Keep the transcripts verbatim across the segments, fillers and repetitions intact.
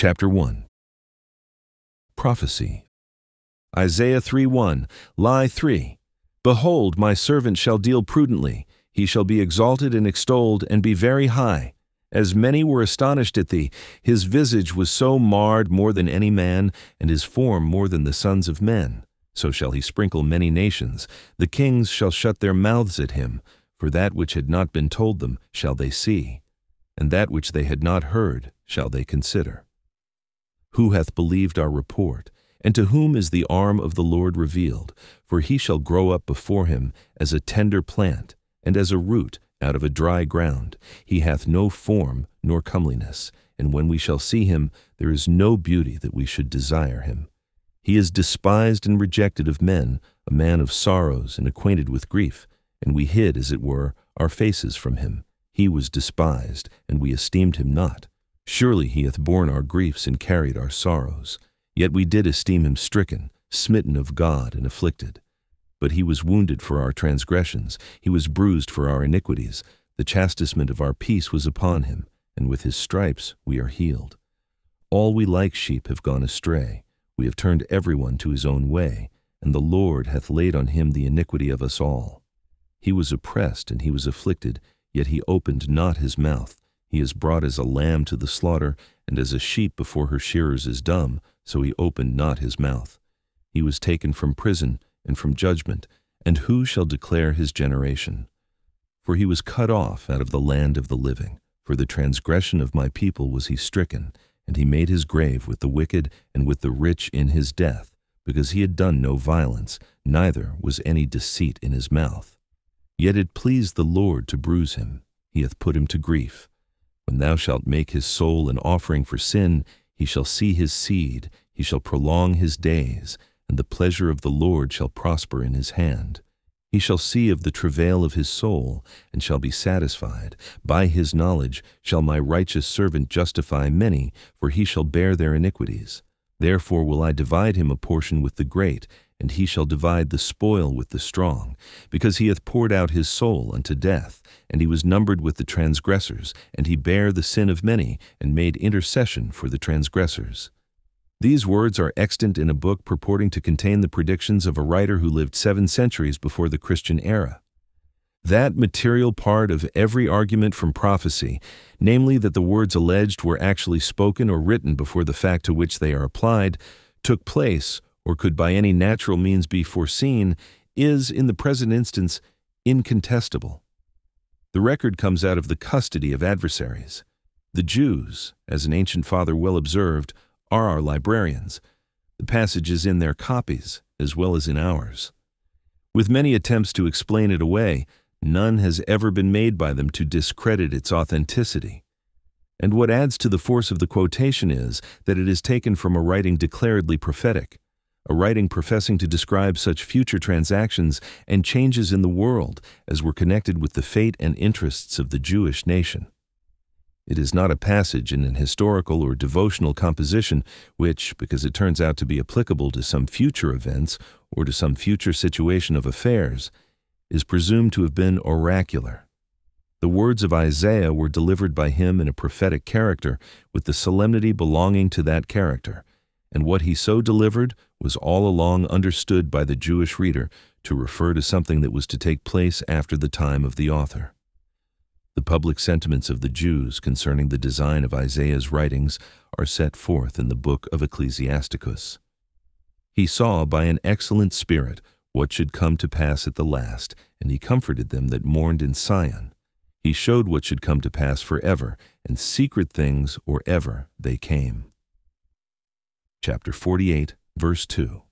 Chapter one. Prophecy. Isaiah three one, Lie three. Behold, my servant shall deal prudently. He shall be exalted and extolled, and be very high. As many were astonished at thee, his visage was so marred more than any man, and his form more than the sons of men. So shall he sprinkle many nations. The kings shall shut their mouths at him, for that which had not been told them shall they see, and that which they had not heard shall they consider. Who hath believed our report? And to whom is the arm of the Lord revealed? For he shall grow up before him as a tender plant, and as a root out of a dry ground. He hath no form nor comeliness, and when we shall see him, there is no beauty that we should desire him. He is despised and rejected of men, a man of sorrows and acquainted with grief, and we hid, as it were, our faces from him. He was despised, and we esteemed him not. Surely he hath borne our griefs and carried our sorrows. Yet we did esteem him stricken, smitten of God, and afflicted. But he was wounded for our transgressions, he was bruised for our iniquities. The chastisement of our peace was upon him, and with his stripes we are healed. All we like sheep have gone astray. We have turned every one to his own way, and the Lord hath laid on him the iniquity of us all. He was oppressed, and he was afflicted, yet he opened not his mouth. He is brought as a lamb to the slaughter, and as a sheep before her shearers is dumb, so he opened not his mouth. He was taken from prison and from judgment, and who shall declare his generation? For he was cut off out of the land of the living. For the transgression of my people was he stricken, and he made his grave with the wicked and with the rich in his death, because he had done no violence, neither was any deceit in his mouth. Yet it pleased the Lord to bruise him. He hath put him to grief. When thou shalt make his soul an offering for sin, he shall see his seed, he shall prolong his days, and the pleasure of the Lord shall prosper in his hand. He shall see of the travail of his soul, and shall be satisfied. By his knowledge shall my righteous servant justify many, for he shall bear their iniquities. Therefore will I divide him a portion with the great, and he shall divide the spoil with the strong, because he hath poured out his soul unto death, and he was numbered with the transgressors, and he bare the sin of many, and made intercession for the transgressors. These words are extant in a book purporting to contain the predictions of a writer who lived seven centuries before the Christian era. That material part of every argument from prophecy, namely that the words alleged were actually spoken or written before the fact to which they are applied, took place, or could by any natural means be foreseen, is, in the present instance, incontestable. The record comes out of the custody of adversaries. The Jews, as an ancient father well observed, are our librarians. The passage is in their copies, as well as in ours. With many attempts to explain it away, none has ever been made by them to discredit its authenticity. And what adds to the force of the quotation is that it is taken from a writing declaredly prophetic, a writing professing to describe such future transactions and changes in the world as were connected with the fate and interests of the Jewish nation. It is not a passage in an historical or devotional composition which, because it turns out to be applicable to some future events or to some future situation of affairs, is presumed to have been oracular. The words of Isaiah were delivered by him in a prophetic character, with the solemnity belonging to that character, and what he so delivered was all along understood by the Jewish reader to refer to something that was to take place after the time of the author. The public sentiments of the Jews concerning the design of Isaiah's writings are set forth in the book of Ecclesiasticus. He saw by an excellent spirit what should come to pass at the last, and he comforted them that mourned in Sion. He showed what should come to pass forever, and secret things or ever they came. Chapter forty-eight, verse two.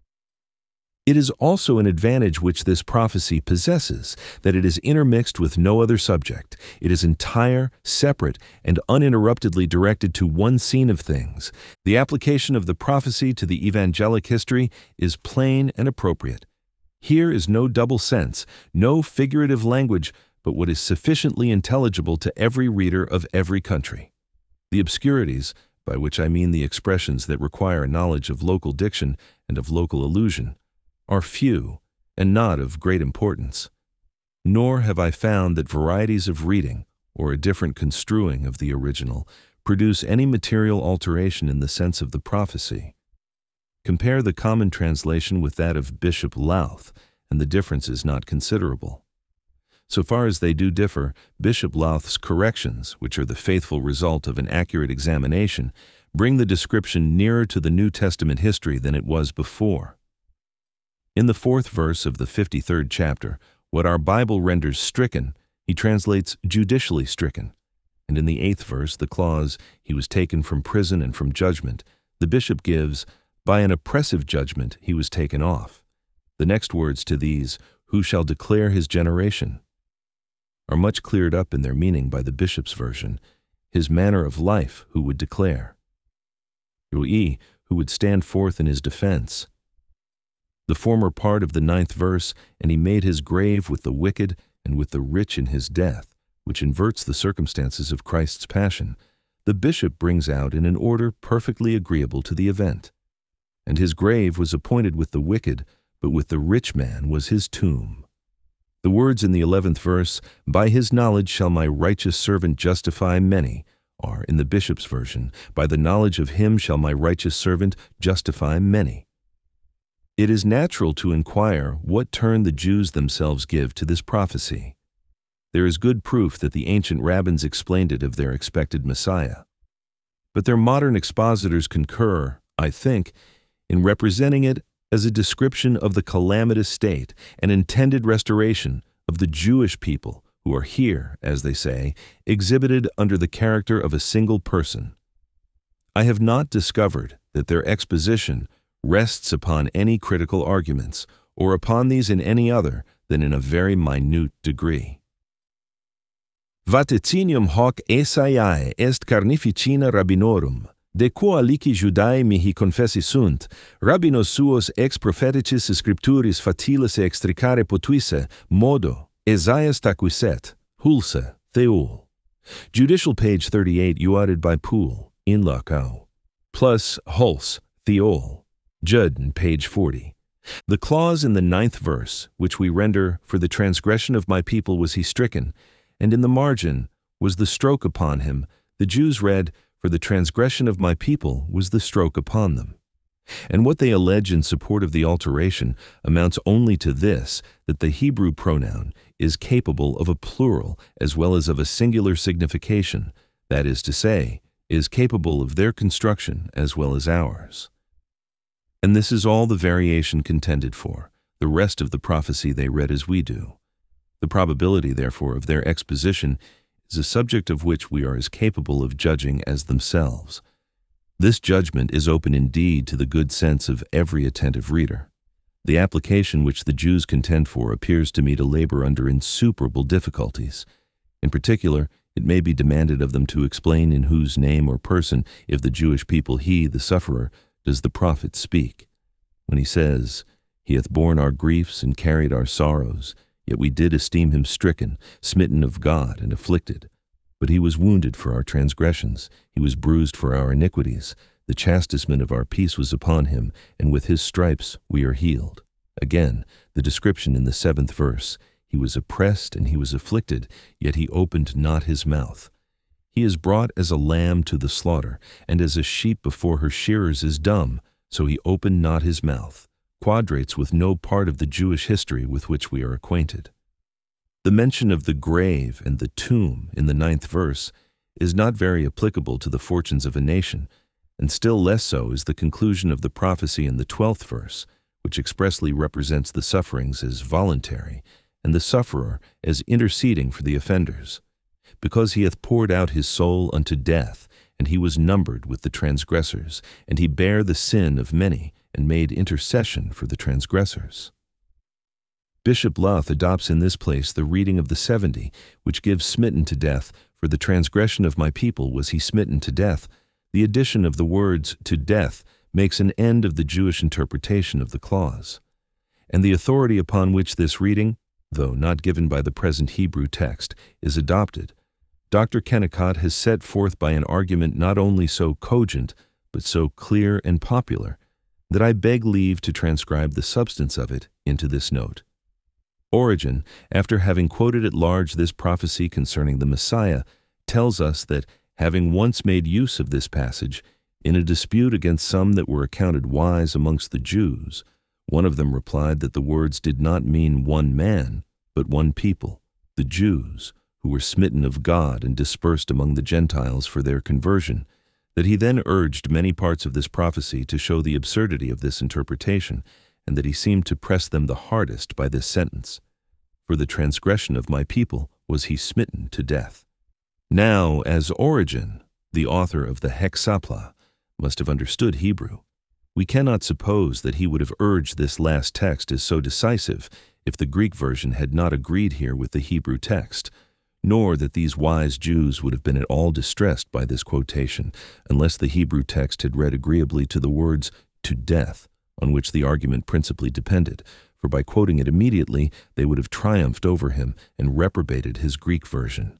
It is also an advantage which this prophecy possesses, that it is intermixed with no other subject. It is entire, separate, and uninterruptedly directed to one scene of things. The application of the prophecy to the evangelic history is plain and appropriate. Here is no double sense, no figurative language, but what is sufficiently intelligible to every reader of every country. The obscurities, by which I mean the expressions that require a knowledge of local diction and of local allusion, are few and not of great importance. Nor have I found that varieties of reading, or a different construing of the original, produce any material alteration in the sense of the prophecy. Compare the common translation with that of Bishop Lowth, and the difference is not considerable. So far as they do differ, Bishop Lowth's corrections, which are the faithful result of an accurate examination, bring the description nearer to the New Testament history than it was before. In the fourth verse of the fifty-third chapter, what our Bible renders stricken, he translates judicially stricken. And in the eighth verse, the clause, he was taken from prison and from judgment, the bishop gives, by an oppressive judgment he was taken off. The next words to these, who shall declare his generation, are much cleared up in their meaning by the bishop's version, his manner of life who would declare. Rui, who would stand forth in his defense. The former part of the ninth verse, and he made his grave with the wicked and with the rich in his death, which inverts the circumstances of Christ's passion, the bishop brings out in an order perfectly agreeable to the event. And his grave was appointed with the wicked, but with the rich man was his tomb. The words in the eleventh verse, by his knowledge shall my righteous servant justify many, are, in the bishop's version, by the knowledge of him shall my righteous servant justify many. It is natural to inquire what turn the Jews themselves give to this prophecy. There is good proof that the ancient rabbins explained it of their expected Messiah. But their modern expositors concur, I think, in representing it as a description of the calamitous state and intended restoration of the Jewish people who are here, as they say, exhibited under the character of a single person. I have not discovered that their exposition rests upon any critical arguments, or upon these in any other than in a very minute degree. Vaticinium hoc Esaiae est carnificina rabbinorum, de quo alici Judae mihi confessi sunt, rabbinos suos ex propheticis scripturis fatilis extricare potuisse, modo, Esaias tacuiset, hulse, theul. Judicial page thirty-eight, uated by Poole, in loco, plus Hulse, theol. Judden, page forty. The clause in the ninth verse, which we render, for the transgression of my people was he stricken, and in the margin was the stroke upon him, the Jews read, for the transgression of my people was the stroke upon them. And what they allege in support of the alteration amounts only to this, that the Hebrew pronoun is capable of a plural as well as of a singular signification, that is to say, is capable of their construction as well as ours. And this is all the variation contended for. The rest of the prophecy they read as we do. The probability, therefore, of their exposition is a subject of which we are as capable of judging as themselves. This judgment is open indeed to the good sense of every attentive reader. The application which the Jews contend for appears to me to labor under insuperable difficulties. In particular, it may be demanded of them to explain in whose name or person, if the Jewish people he, the sufferer, does the prophet speak. When he says, He hath borne our griefs and carried our sorrows, yet we did esteem him stricken, smitten of God, and afflicted. But he was wounded for our transgressions, he was bruised for our iniquities. The chastisement of our peace was upon him, and with his stripes we are healed. Again, the description in the seventh verse, He was oppressed and he was afflicted, yet he opened not his mouth. He is brought as a lamb to the slaughter, and as a sheep before her shearers is dumb, so he opened not his mouth, quadrates with no part of the Jewish history with which we are acquainted. The mention of the grave and the tomb in the ninth verse is not very applicable to the fortunes of a nation, and still less so is the conclusion of the prophecy in the twelfth verse, which expressly represents the sufferings as voluntary, and the sufferer as interceding for the offenders. Because he hath poured out his soul unto death, and he was numbered with the transgressors, and he bare the sin of many, and made intercession for the transgressors. Bishop Lowth adopts in this place the reading of the seventy, which gives smitten to death, for the transgression of my people was he smitten to death. The addition of the words to death makes an end of the Jewish interpretation of the clause. And the authority upon which this reading, though not given by the present Hebrew text, is adopted, Doctor Kennicott has set forth by an argument not only so cogent, but so clear and popular, that I beg leave to transcribe the substance of it into this note. Origen, after having quoted at large this prophecy concerning the Messiah, tells us that, having once made use of this passage, in a dispute against some that were accounted wise amongst the Jews, one of them replied that the words did not mean one man, but one people, the Jews, who were smitten of God and dispersed among the Gentiles for their conversion, that he then urged many parts of this prophecy to show the absurdity of this interpretation, and that he seemed to press them the hardest by this sentence. For the transgression of my people was he smitten to death. Now, as Origen, the author of the Hexapla, must have understood Hebrew, we cannot suppose that he would have urged this last text as so decisive if the Greek version had not agreed here with the Hebrew text, nor that these wise Jews would have been at all distressed by this quotation unless the Hebrew text had read agreeably to the words to death, on which the argument principally depended, for by quoting it immediately they would have triumphed over him and reprobated his Greek version.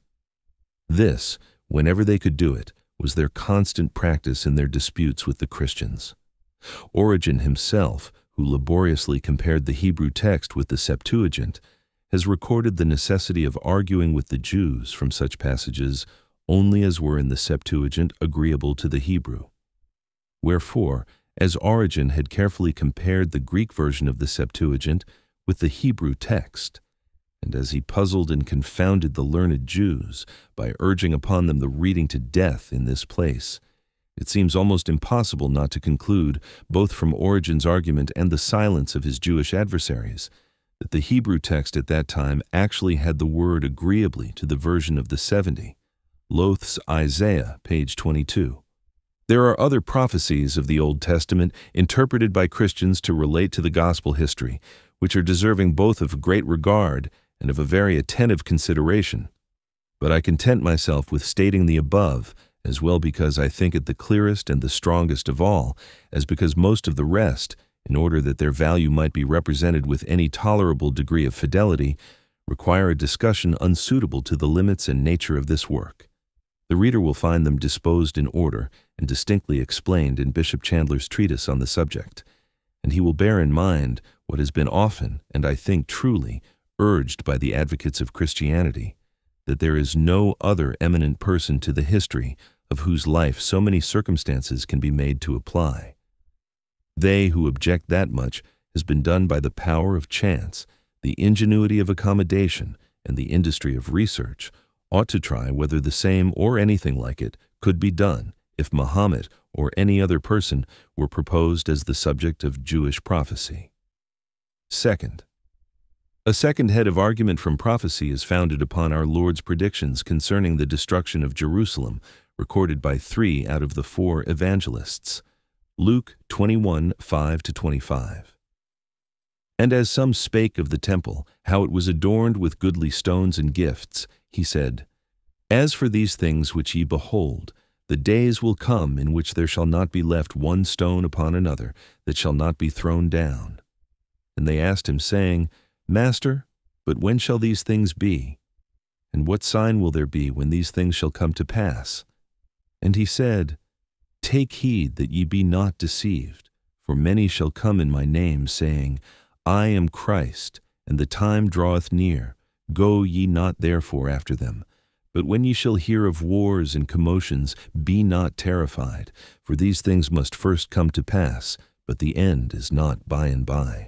This, whenever they could do it, was their constant practice in their disputes with the Christians. Origen himself, who laboriously compared the Hebrew text with the Septuagint, has recorded the necessity of arguing with the Jews from such passages only as were in the Septuagint agreeable to the Hebrew. Wherefore, as Origen had carefully compared the Greek version of the Septuagint with the Hebrew text, and as he puzzled and confounded the learned Jews by urging upon them the reading to death in this place, it seems almost impossible not to conclude, both from Origen's argument and the silence of his Jewish adversaries, that the Hebrew text at that time actually had the word agreeably to the version of the seventy. Loth's Isaiah, page twenty-two. There are other prophecies of the Old Testament interpreted by Christians to relate to the gospel history, which are deserving both of great regard and of a very attentive consideration. But I content myself with stating the above, as well because I think it the clearest and the strongest of all, as because most of the rest, in order that their value might be represented with any tolerable degree of fidelity, require a discussion unsuitable to the limits and nature of this work. The reader will find them disposed in order and distinctly explained in Bishop Chandler's treatise on the subject, and he will bear in mind what has been often, and I think truly, urged by the advocates of Christianity, that there is no other eminent person to the history of whose life so many circumstances can be made to apply. They who object that much has been done by the power of chance, the ingenuity of accommodation, and the industry of research, ought to try whether the same or anything like it could be done if Mahomet or any other person were proposed as the subject of Jewish prophecy. Second, a second head of argument from prophecy is founded upon our Lord's predictions concerning the destruction of Jerusalem, recorded by three out of the four evangelists. Luke twenty-one, five to twenty-five. And as some spake of the temple, how it was adorned with goodly stones and gifts, he said, As for these things which ye behold, the days will come in which there shall not be left one stone upon another that shall not be thrown down. And they asked him, saying, Master, but when shall these things be? And what sign will there be when these things shall come to pass? And he said, Take heed that ye be not deceived, for many shall come in my name, saying, I am Christ, and the time draweth near. Go ye not therefore after them. But when ye shall hear of wars and commotions, be not terrified, for these things must first come to pass, but the end is not by and by.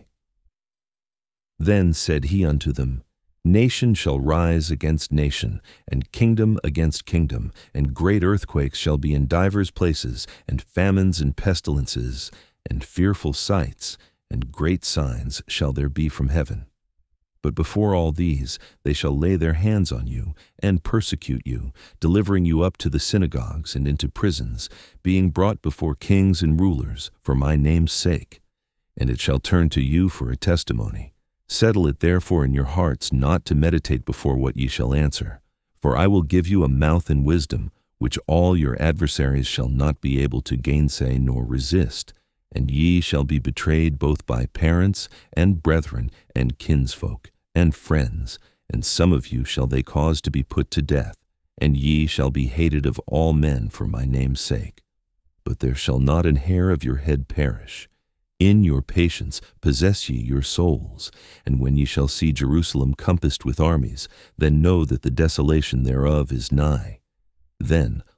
Then said he unto them, Nation shall rise against nation, and kingdom against kingdom, and great earthquakes shall be in divers places, and famines and pestilences, and fearful sights, and great signs shall there be from heaven. But before all these they shall lay their hands on you, and persecute you, delivering you up to the synagogues and into prisons, being brought before kings and rulers, for my name's sake. And it shall turn to you for a testimony. Settle it therefore in your hearts not to meditate before what ye shall answer. For I will give you a mouth and wisdom, which all your adversaries shall not be able to gainsay nor resist. And ye shall be betrayed both by parents, and brethren, and kinsfolk, and friends, and some of you shall they cause to be put to death, and ye shall be hated of all men for my name's sake. But there shall not an hair of your head perish. In your patience possess ye your souls, and when ye shall see Jerusalem compassed with armies, then know that the desolation thereof is nigh. Then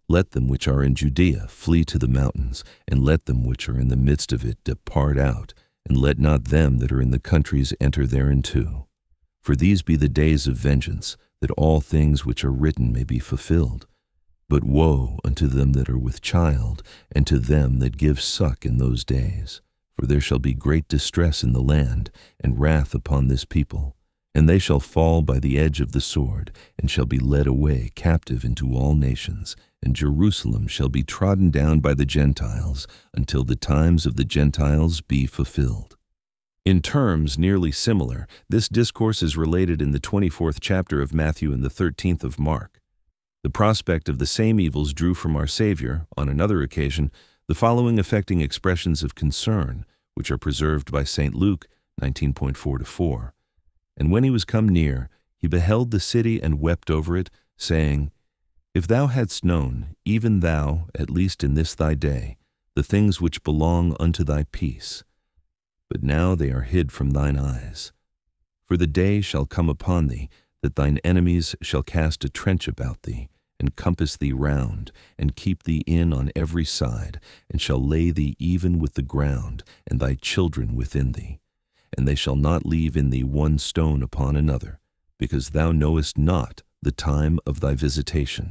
Let them which are in Judea flee to the mountains, and let them which are in the midst of it depart out, and let not them that are in the countries enter thereinto. For these be the days of vengeance, that all things which are written may be fulfilled. But woe unto them that are with child, and to them that give suck in those days. For there shall be great distress in the land, and wrath upon this people. And they shall fall by the edge of the sword, and shall be led away captive into all nations, and Jerusalem shall be trodden down by the Gentiles, until the times of the Gentiles be fulfilled. In terms nearly similar, this discourse is related in the twenty-fourth chapter of Matthew and the thirteenth of Mark. The prospect of the same evils drew from our Savior, on another occasion, the following affecting expressions of concern, which are preserved by Saint Luke nineteen point four to four. And when he was come near, he beheld the city and wept over it, saying, If thou hadst known, even thou, at least in this thy day, the things which belong unto thy peace. But now they are hid from thine eyes. For the day shall come upon thee, that thine enemies shall cast a trench about thee, and compass thee round, and keep thee in on every side, and shall lay thee even with the ground, and thy children within thee. And they shall not leave in thee one stone upon another, because thou knowest not the time of thy visitation.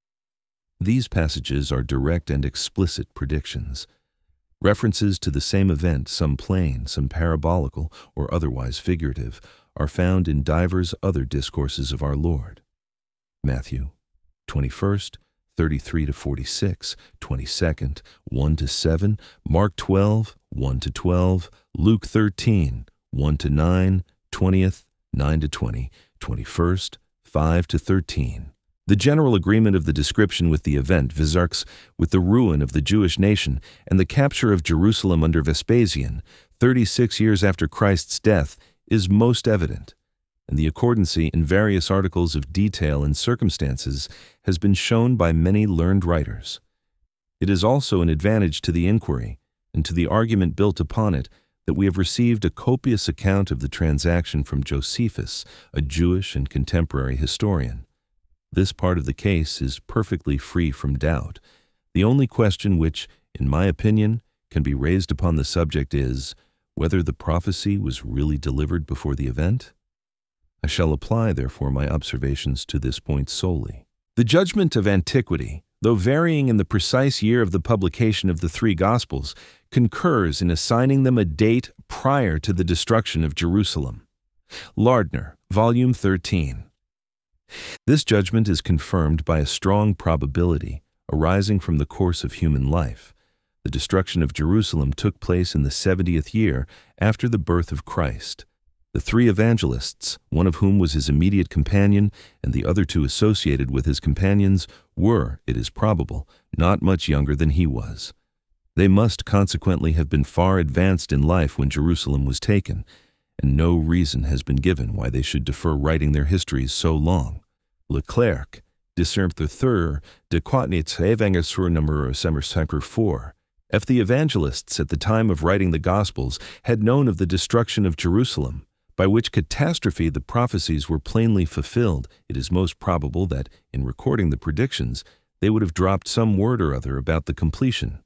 These passages are direct and explicit predictions. References to the same event, some plain, some parabolical, or otherwise figurative, are found in divers other discourses of our Lord. Matthew twenty-first, thirty-three to forty-six, twenty-second, one to seven, Mark twelve, one to twelve, Luke thirteen, one to nine, twentieth, nine to twenty, twenty-first, five to thirteen. The general agreement of the description with the event visarks with the ruin of the Jewish nation and the capture of Jerusalem under Vespasian, thirty-six years after Christ's death, is most evident, and the accordancy in various articles of detail and circumstances has been shown by many learned writers. It is also an advantage to the inquiry, and to the argument built upon it, that we have received a copious account of the transaction from Josephus, a Jewish and contemporary historian. This part of the case is perfectly free from doubt. The only question which, in my opinion, can be raised upon the subject is, whether the prophecy was really delivered before the event? I shall apply, therefore, my observations to this point solely. The judgment of antiquity, though varying in the precise year of the publication of the three Gospels, concurs in assigning them a date prior to the destruction of Jerusalem. Lardner, Volume thirteen. This judgment is confirmed by a strong probability arising from the course of human life. The destruction of Jerusalem took place in the seventieth year after the birth of Christ. The three evangelists, one of whom was his immediate companion and the other two associated with his companions, were, it is probable, not much younger than he was. They must consequently have been far advanced in life when Jerusalem was taken, and no reason has been given why they should defer writing their histories so long. Leclerc discerned the third de quatnitz evangelisur number semper four. If the evangelists at the time of writing the Gospels had known of the destruction of Jerusalem, by which catastrophe the prophecies were plainly fulfilled, it is most probable that, in recording the predictions, they would have dropped some word or other about the completion.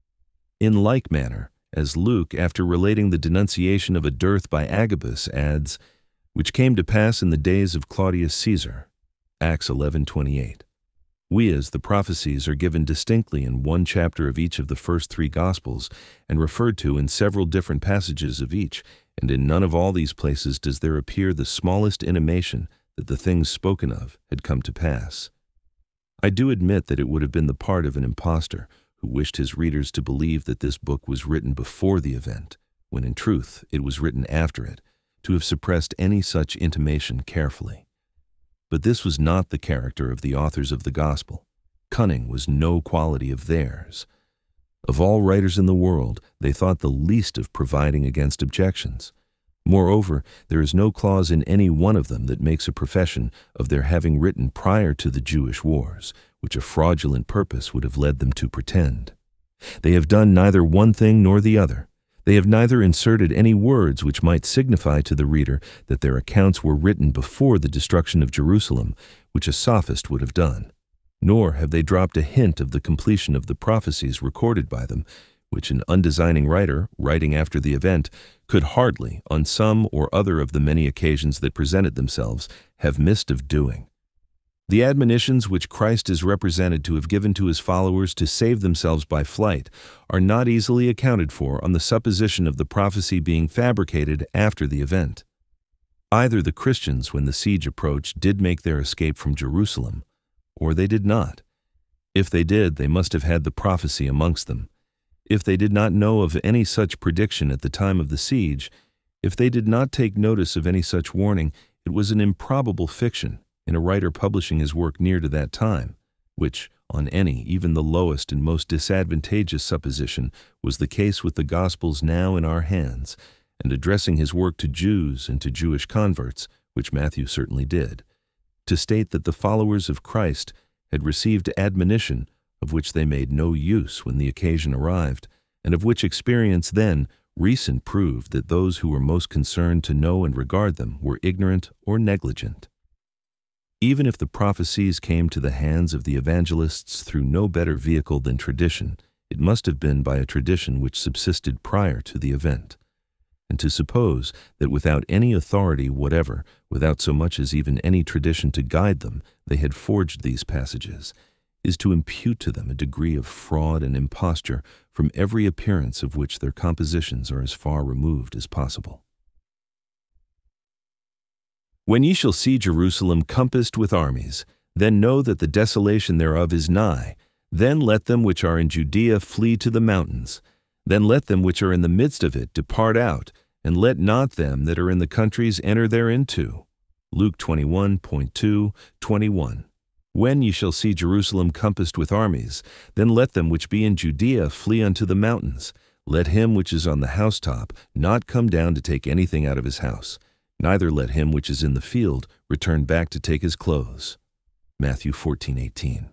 In like manner, as Luke, after relating the denunciation of a dearth by Agabus, adds, which came to pass in the days of Claudius Caesar, Acts eleven twenty-eight. We, as the prophecies are given distinctly in one chapter of each of the first three Gospels, and referred to in several different passages of each, and in none of all these places does there appear the smallest intimation that the things spoken of had come to pass. I do admit that it would have been the part of an impostor who wished his readers to believe that this book was written before the event, when in truth it was written after it, to have suppressed any such intimation carefully. But this was not the character of the authors of the Gospel. Cunning was no quality of theirs. Of all writers in the world, they thought the least of providing against objections. Moreover, there is no clause in any one of them that makes a profession of their having written prior to the Jewish wars, which a fraudulent purpose would have led them to pretend. They have done neither one thing nor the other. They have neither inserted any words which might signify to the reader that their accounts were written before the destruction of Jerusalem, which a sophist would have done. nor have they dropped a hint of the completion of the prophecies recorded by them, which an undesigning writer, writing after the event, could hardly, on some or other of the many occasions that presented themselves, have missed of doing. The admonitions which Christ is represented to have given to his followers to save themselves by flight are not easily accounted for on the supposition of the prophecy being fabricated after the event. Either the Christians, when the siege approached, did make their escape from Jerusalem, or they did not. If they did, they must have had the prophecy amongst them. If they did not know of any such prediction at the time of the siege, if they did not take notice of any such warning, it was an improbable fiction in a writer publishing his work near to that time, which, on any, even the lowest and most disadvantageous supposition, was the case with the Gospels now in our hands, and addressing his work to Jews and to Jewish converts, which Matthew certainly did, to state that the followers of Christ had received admonition of which they made no use when the occasion arrived, and of which experience then recent proved that those who were most concerned to know and regard them were ignorant or negligent. Even if the prophecies came to the hands of the evangelists through no better vehicle than tradition, it must have been by a tradition which subsisted prior to the event. And to suppose that without any authority whatever, without so much as even any tradition to guide them, they had forged these passages, is to impute to them a degree of fraud and imposture from every appearance of which their compositions are as far removed as possible. When ye shall see Jerusalem compassed with armies, then know that the desolation thereof is nigh. Then let them which are in Judea flee to the mountains. Then let them which are in the midst of it depart out, and let not them that are in the countries enter thereinto. Luke twenty-one, two, twenty-one. When ye shall see Jerusalem compassed with armies, then let them which be in Judea flee unto the mountains. Let him which is on the housetop not come down to take anything out of his house, neither let him which is in the field return back to take his clothes. Matthew fourteen, eighteen.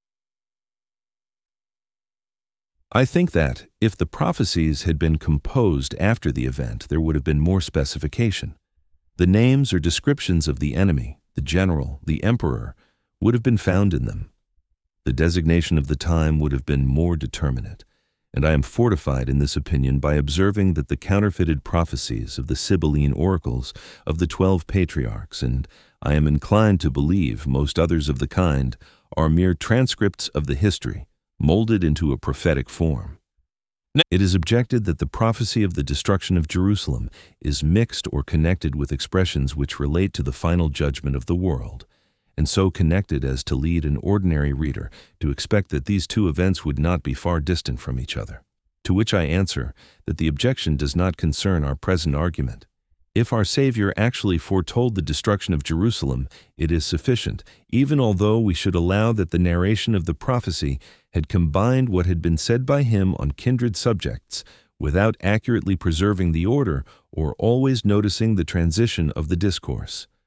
I think that, if the prophecies had been composed after the event, there would have been more specification. The names or descriptions of the enemy, the general, the emperor, would have been found in them. The designation of the time would have been more determinate, and I am fortified in this opinion by observing that the counterfeited prophecies of the Sibylline oracles of the twelve patriarchs, and I am inclined to believe most others of the kind, are mere transcripts of the history, molded into a prophetic form. It is objected that the prophecy of the destruction of Jerusalem is mixed or connected with expressions which relate to the final judgment of the world, and so connected as to lead an ordinary reader to expect that these two events would not be far distant from each other. To which I answer that the objection does not concern our present argument. If our Savior actually foretold the destruction of Jerusalem, it is sufficient, even although we should allow that the narration of the prophecy had combined what had been said by him on kindred subjects, without accurately preserving the order or always noticing the transition of the discourse.